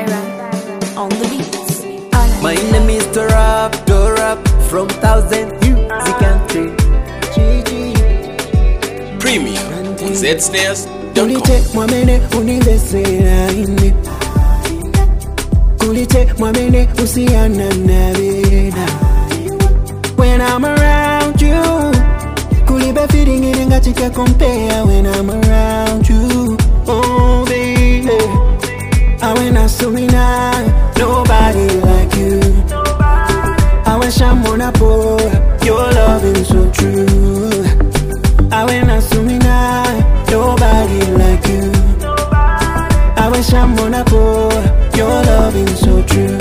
on the beats. My name is Torap from 1000 Music Country. Premium on zsnares.com. Kulite mwamene univesera ine, kulite mwamene usiana na vida. When I'm around you, kulibe feeling irenga chika compare. When I'm around you, oh baby, I when I sumina, nobody like you. I wish I'm on a pour, your love is so true. I when I sumina, nobody like you. I wish I'm on a pour, your love is so true.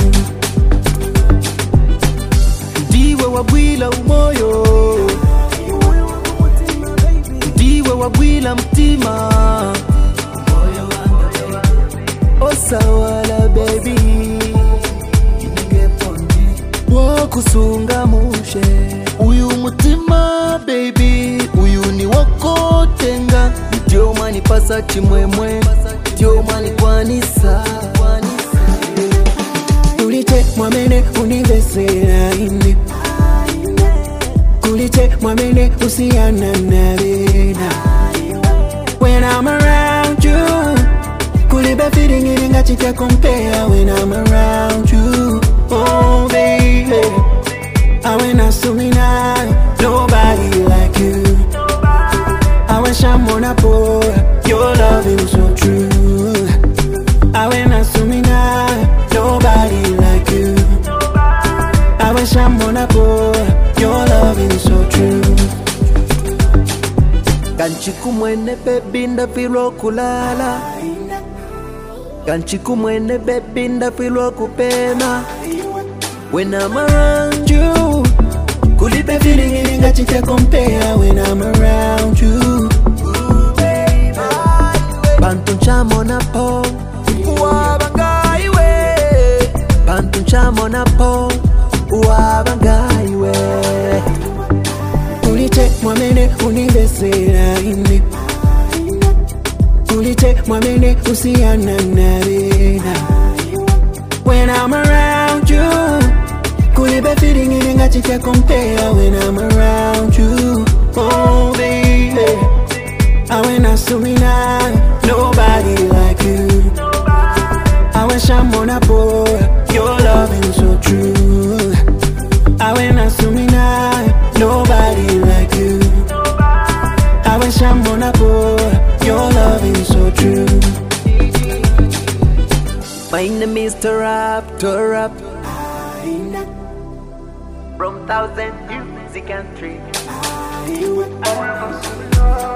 Diwe wabwila umoyo, diwe wabwila mtima. Osawala baby, wokusunga mushe. Uyu mutima baby, uyu ni wako tenga. Ndio mani pasa chimwemwe, ndio mani kwanisa. Kulite mwamene univesera ine, kulite mwamene usiana na vida. When I'm around you, kulibe feeling irenga chika compare. When I'm around you, oh baby, I when I sumina, nobody like you. I wish I'm on a pour, your love is so true. I when I sumina, nobody like you. I wish I'm on a pour, your love is so true. Kanchiku mwene baby ndafilwa kulala, kanchiku mwene baby ndafilwa kupema. When I'm around you, kulibe feeling irenga chika compare. When I'm around you, Pantun chamona po, uwabangaiwe. Pantun chamona po, uwabangaiwe. Kulite mwamene univesera ine, kulite mwamene usiana na vida. When I'm around you, kulibe feeling irenga chika compare. When I'm around you, oh baby, I when I sumina, nobody like you. I wish I'm on a pour, your love is so true. I when I sumina, nobody like you. I wish I'm on a pour, your love is so true. My name is Torap from 1000 Music Country.